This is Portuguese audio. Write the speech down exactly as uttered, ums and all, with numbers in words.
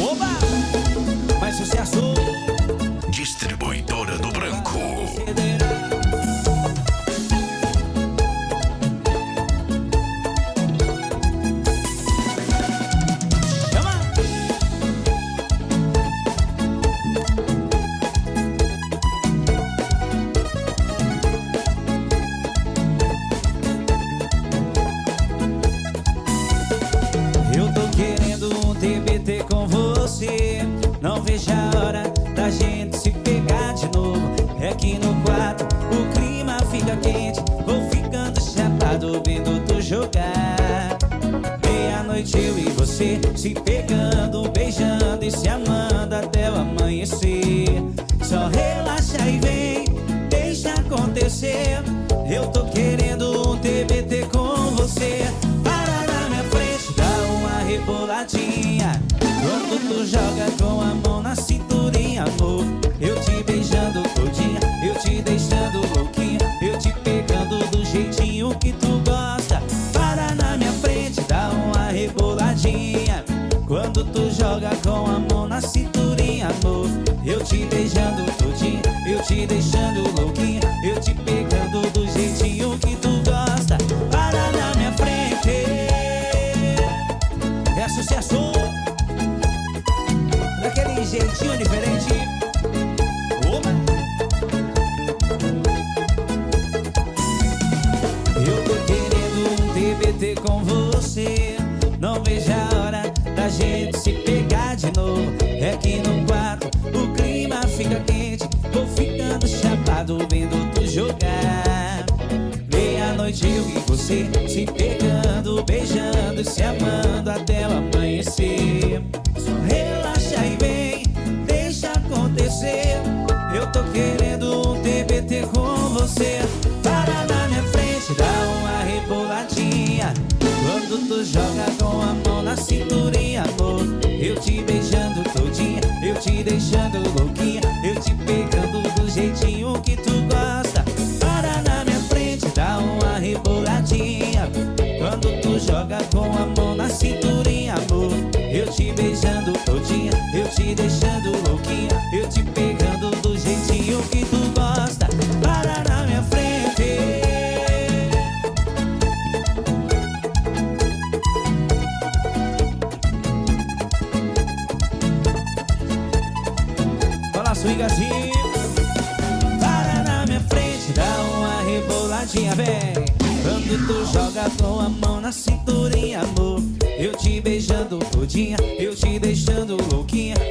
Oba! Mais sucesso. Distribuidora do Branco. Com você, não vejo a hora da gente se pegar de novo. É que no quarto o clima fica quente, vou ficando chapado vendo tu jogar. Meia-noite eu e você se pegando, beijando e se amando até o amanhecer. Só relaxa e vem, deixa acontecer. Eu tô querendo um T B T com você. Para na minha frente, dá uma reboladinha. Quando tu joga com a mão na cinturinha, amor, eu te beijando todinha, eu te deixando louquinha, eu te pegando do jeitinho que tu gosta. Para na minha frente, dá uma reboladinha. Quando tu joga com a mão na cinturinha, amor, eu te beijando todinha, eu te deixando louquinha, eu te pegando do jeitinho que tu gosta. Para na minha frente. É sucesso. Daquele jeitinho diferente. Opa! Eu tô querendo um T B T com você. Não vejo a hora da gente se pegar de novo. É que no quarto o clima fica quente, vou ficando chapado vendo tu jogar. Meia-noite eu e você se pegando, beijando e se amando até o amanhecer. Só relaxa e vem, deixa acontecer. Eu tô querendo um T B T com você. Para na minha frente, dá uma reboladinha. Quando tu joga com a mão na cinturinha, amor, eu te beijando todinha, eu te deixando louquinha, eu te pegando do jeitinho que tu gosta. Para na minha frente, dá uma reboladinha. Quando tu joga com a mão na cinturinha, amor, eu te beijando todinha, eu te deixando louquinha, eu te pegando do jeitinho que tu gosta. Para na minha frente. Fala, swingazinho. Para na minha frente, dá uma reboladinha, vem. Quando tu joga com a mão na cinturinha, amor, eu te beijando todinha, eu te deixando louquinha,